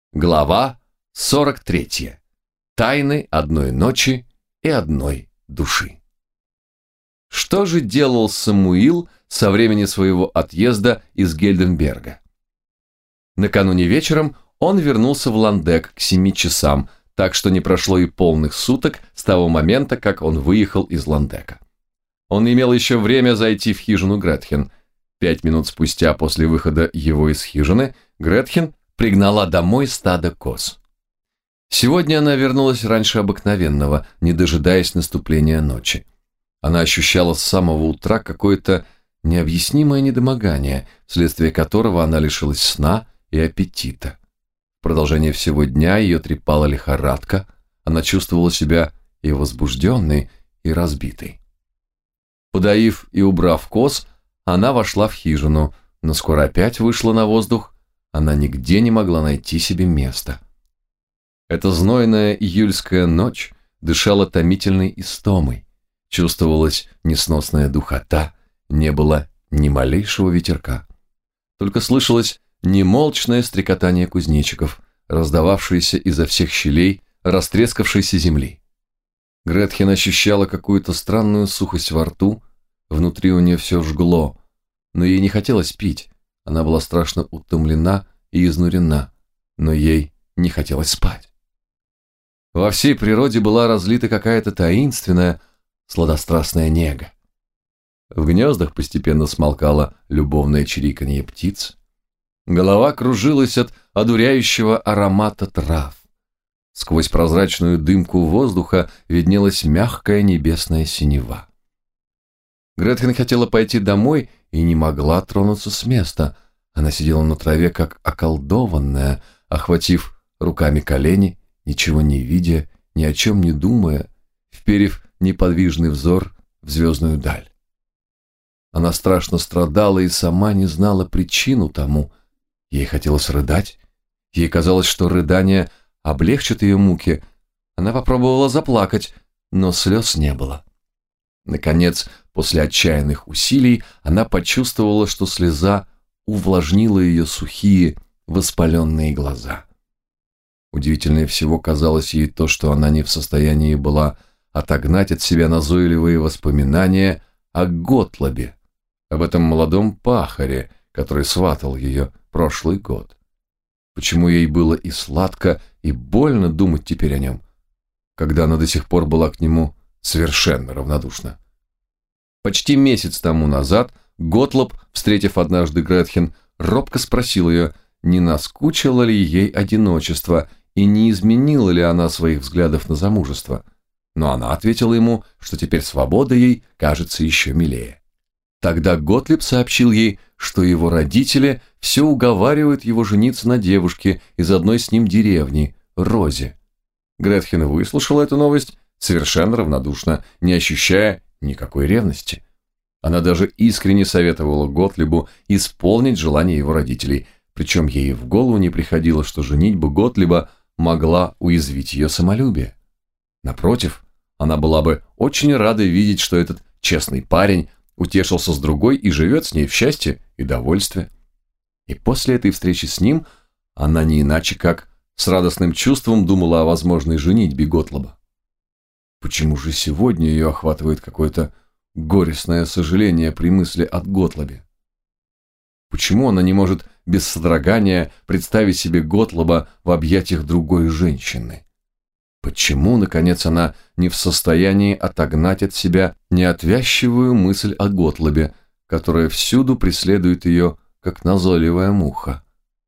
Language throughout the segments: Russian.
Глава 43. Тайны одной ночи и одной души. Что же делал Самуил со времени своего отъезда из Гельденберга? Накануне вечером он вернулся в Ландек к 7 часам, так что не прошло и полных суток с того момента, как он выехал из Ландека. Он имел еще время зайти в хижину Гретхен. 5 минут спустя после выхода его из хижины Гретхен пригнала домой стадо коз. Сегодня она вернулась раньше обыкновенного, не дожидаясь наступления ночи. Она ощущала с самого утра какое-то необъяснимое недомогание, вследствие которого она лишилась сна и аппетита. В продолжение всего дня ее трепала лихорадка, она чувствовала себя и возбужденной, и разбитой. Подоив и убрав коз, она вошла в хижину, но скоро опять вышла на воздух. Она нигде не могла найти себе места. Эта знойная июльская ночь дышала томительной истомой. Чувствовалась несносная духота, не было ни малейшего ветерка. Только слышалось немолчное стрекотание кузнечиков, раздававшееся изо всех щелей растрескавшейся земли. Гретхен ощущала какую-то странную сухость во рту, внутри у нее все жгло, но ей не хотелось пить. Она была страшно утомлена и изнурена, но ей не хотелось спать. Во всей природе была разлита какая-то таинственная, сладострастная нега. В гнездах постепенно смолкало любовное чириканье птиц. Голова кружилась от одуряющего аромата трав. Сквозь прозрачную дымку воздуха виднелась мягкая небесная синева. Гретхен хотела пойти домой и не могла тронуться с места. Она сидела на траве, как околдованная, охватив руками колени, ничего не видя, ни о чем не думая, вперев неподвижный взор в звездную даль. Она страшно страдала и сама не знала причину тому. Ей хотелось рыдать. Ей казалось, что рыдание облегчит ее муки. Она попробовала заплакать, но слез не было. Наконец, после отчаянных усилий, она почувствовала, что слеза увлажнила ее сухие, воспаленные глаза. Удивительнее всего казалось ей то, что она не в состоянии была отогнать от себя назойливые воспоминания о Готлобе, об этом молодом пахаре, который сватал ее прошлый год. Почему ей было и сладко, и больно думать теперь о нем, когда она до сих пор была к нему совершенно равнодушна. Почти месяц тому назад Готлоб, встретив однажды Гретхен, робко спросил ее, не наскучило ли ей одиночество и не изменила ли она своих взглядов на замужество. Но она ответила ему, что теперь свобода ей кажется еще милее. Тогда Готлиб сообщил ей, что его родители все уговаривают его жениться на девушке из одной с ним деревни, Розе. Гретхен выслушала эту новость совершенно равнодушно, не ощущая никакой ревности. Она даже искренне советовала Готлибу исполнить желание его родителей, причем ей в голову не приходило, что женитьба Готлиба могла уязвить ее самолюбие. Напротив, она была бы очень рада видеть, что этот честный парень утешился с другой и живет с ней в счастье и довольстве. И после этой встречи с ним она не иначе как с радостным чувством думала о возможной женитьбе Готлоба. Почему же сегодня ее охватывает какое-то горестное сожаление при мысли о Готлобе? Почему она не может без содрогания представить себе Готлоба в объятиях другой женщины? Почему, наконец, она не в состоянии отогнать от себя неотвязчивую мысль о Готлобе, которая всюду преследует ее, как назойливая муха?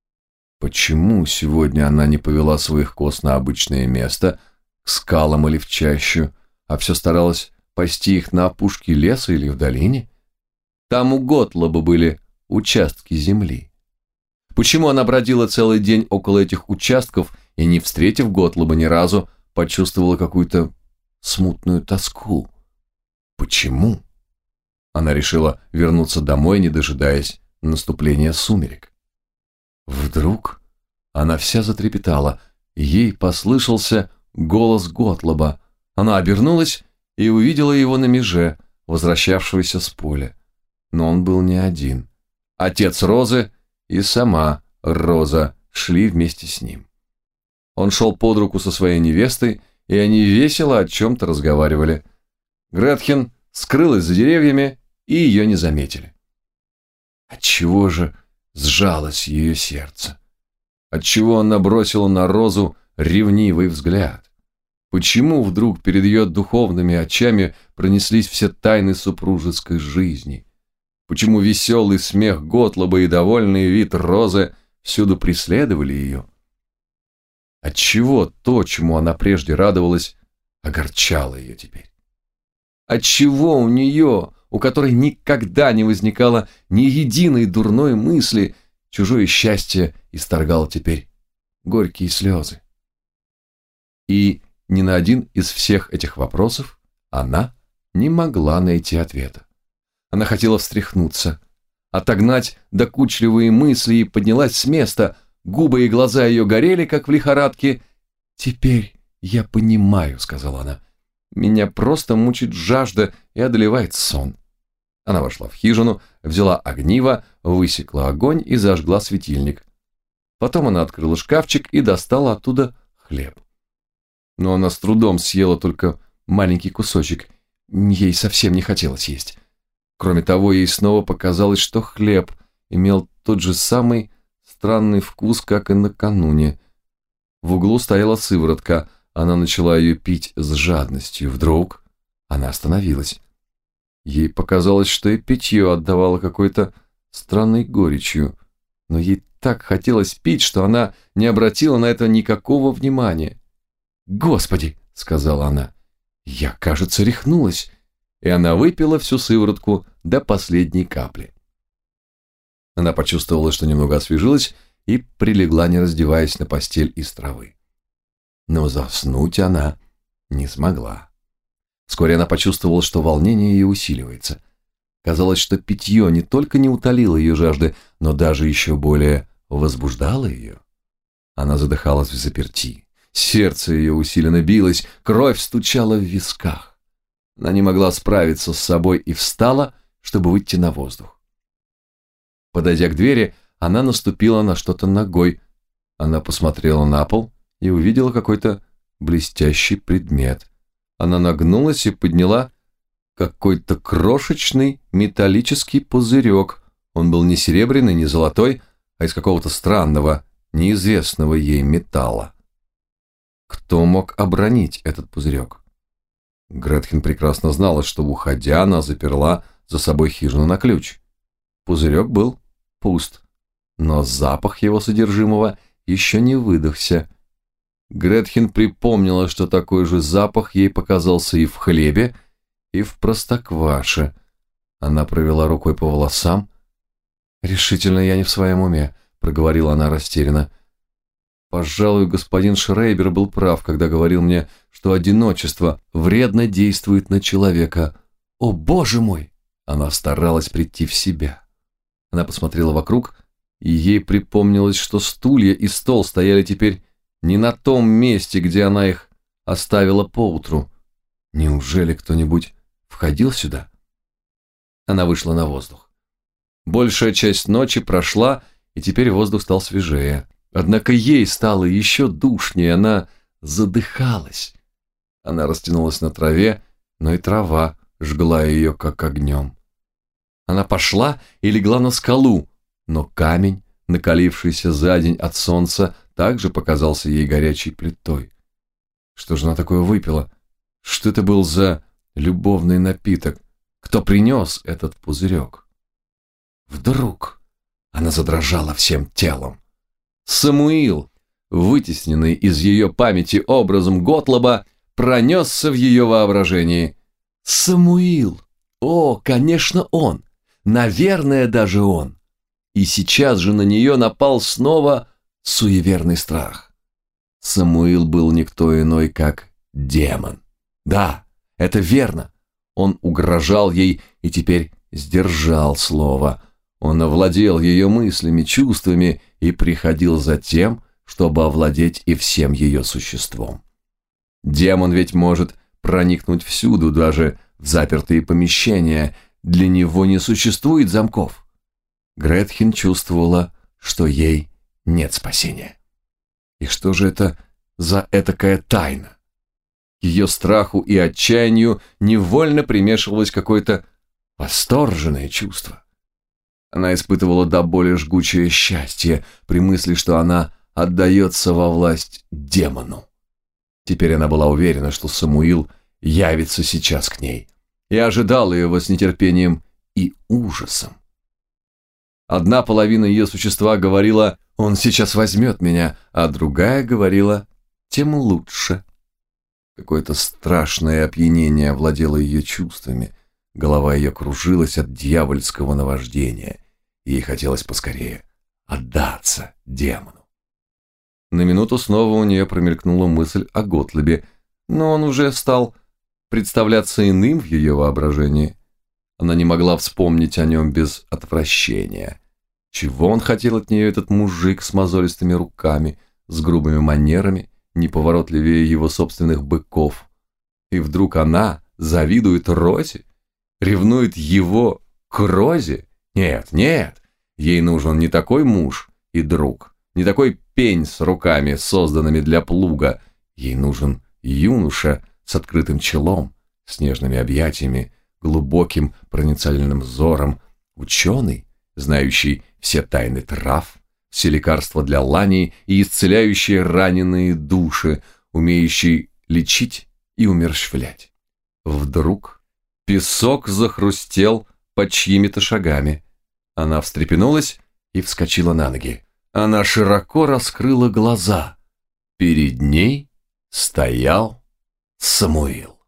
Почему сегодня она не повела своих коз на обычное место, к скалам или в чащу, а все старалась пасти их на опушке леса или в долине? Там у Готлоба были участки земли. Почему она бродила целый день около этих участков и, не встретив Готлоба ни разу, почувствовала какую-то смутную тоску? Почему? Она решила вернуться домой, не дожидаясь наступления сумерек. Вдруг она вся затрепетала, и ей послышался голос Готлоба. Она обернулась и увидела его на меже, возвращавшегося с поля. Но он был не один. Отец Розы и сама Роза шли вместе с ним. Он шел под руку со своей невестой, и они весело о чем-то разговаривали. Гретхен скрылась за деревьями, и ее не заметили. Отчего же сжалось ее сердце? Отчего она бросила на Розу ревнивый взгляд? Почему вдруг перед ее духовными очами пронеслись все тайны супружеской жизни? Почему веселый смех Готлоба и довольный вид Розы всюду преследовали ее? Отчего то, чему она прежде радовалась, огорчало ее теперь? Отчего у нее, у которой никогда не возникало ни единой дурной мысли, чужое счастье исторгало теперь горькие слезы? И ни на один из всех этих вопросов она не могла найти ответа. Она хотела встряхнуться, отогнать докучливые мысли и поднялась с места. Губы и глаза ее горели, как в лихорадке. «Теперь я понимаю», — сказала она. «Меня просто мучит жажда и одолевает сон». Она вошла в хижину, взяла огниво, высекла огонь и зажгла светильник. Потом она открыла шкафчик и достала оттуда хлеб. Но она с трудом съела только маленький кусочек. Ей совсем не хотелось есть. Кроме того, ей снова показалось, что хлеб имел тот же самый странный вкус, как и накануне. В углу стояла сыворотка. Она начала ее пить с жадностью. Вдруг она остановилась. Ей показалось, что и питье отдавало какой-то странной горечью. Но ей так хотелось пить, что она не обратила на это никакого внимания. «Господи!» — сказала она. «Я, кажется, рехнулась». И она выпила всю сыворотку до последней капли. Она почувствовала, что немного освежилась, и прилегла, не раздеваясь, на постель из травы. Но заснуть она не смогла. Вскоре она почувствовала, что волнение ее усиливается. Казалось, что питье не только не утолило ее жажды, но даже еще более возбуждало ее. Она задыхалась взаперти. Сердце ее усиленно билось, кровь стучала в висках. Она не могла справиться с собой и встала, чтобы выйти на воздух. Подойдя к двери, она наступила на что-то ногой. Она посмотрела на пол и увидела какой-то блестящий предмет. Она нагнулась и подняла какой-то крошечный металлический пузырек. Он был не серебряный, не золотой, а из какого-то странного, неизвестного ей металла. Кто мог обронить этот пузырек? Гретхен прекрасно знала, что, уходя, она заперла за собой хижину на ключ. Пузырек был пуст, но запах его содержимого еще не выдохся. Гретхен припомнила, что такой же запах ей показался и в хлебе, и в простокваше. Она провела рукой по волосам. «Решительно я не в своем уме», — проговорила она растерянно. «Пожалуй, господин Шрейбер был прав, когда говорил мне, что одиночество вредно действует на человека. О, Боже мой!» Она старалась прийти в себя. Она посмотрела вокруг, и ей припомнилось, что стулья и стол стояли теперь не на том месте, где она их оставила поутру. Неужели кто-нибудь входил сюда? Она вышла на воздух. Большая часть ночи прошла, и теперь воздух стал свежее. Однако ей стало еще душнее, она задыхалась. Она растянулась на траве, но и трава жгла ее, как огнем. Она пошла и легла на скалу, но камень, накалившийся за день от солнца, также показался ей горячей плитой. Что же она такое выпила? Что это был за любовный напиток? Кто принес этот пузырек? Вдруг она задрожала всем телом. Самуил, вытесненный из ее памяти образом Готлоба, пронесся в ее воображении. Самуил! О, конечно, он! Наверное, даже он! И сейчас же на нее напал снова суеверный страх. Самуил был никто иной, как демон. Да, это верно. Он угрожал ей и теперь сдержал слово. Он овладел ее мыслями, чувствами и приходил за тем, чтобы овладеть и всем ее существом. Демон ведь может проникнуть всюду, даже в запертые помещения. Для него не существует замков. Гретхен чувствовала, что ей нет спасения. И что же это за этакая тайна? К ее страху и отчаянию невольно примешивалось какое-то восторженное чувство. Она испытывала до боли жгучее счастье при мысли, что она отдается во власть демону. Теперь она была уверена, что Самуил явится сейчас к ней, и ожидала его с нетерпением и ужасом. Одна половина ее существа говорила: «Он сейчас возьмет меня», а другая говорила: «Тем лучше». Какое-то страшное опьянение овладело ее чувствами, голова ее кружилась от дьявольского наваждения, и ей хотелось поскорее отдаться демону. На минуту снова у нее промелькнула мысль о Готлибе, но он уже стал представляться иным в ее воображении. Она не могла вспомнить о нем без отвращения. Чего он хотел от нее, этот мужик с мозолистыми руками, с грубыми манерами, неповоротливее его собственных быков? И вдруг она завидует Розе, ревнует его к Розе? Нет, нет, ей нужен не такой муж и друг, не такой пень с руками, созданными для плуга. Ей нужен юноша с открытым челом, с нежными объятиями, глубоким проницательным взором, ученый, знающий все тайны трав, все лекарства для лани и исцеляющие раненые души, умеющий лечить и умерщвлять. Вдруг песок захрустел под чьими-то шагами. Она встрепенулась и вскочила на ноги. Она широко раскрыла глаза. Перед ней стоял Самуил.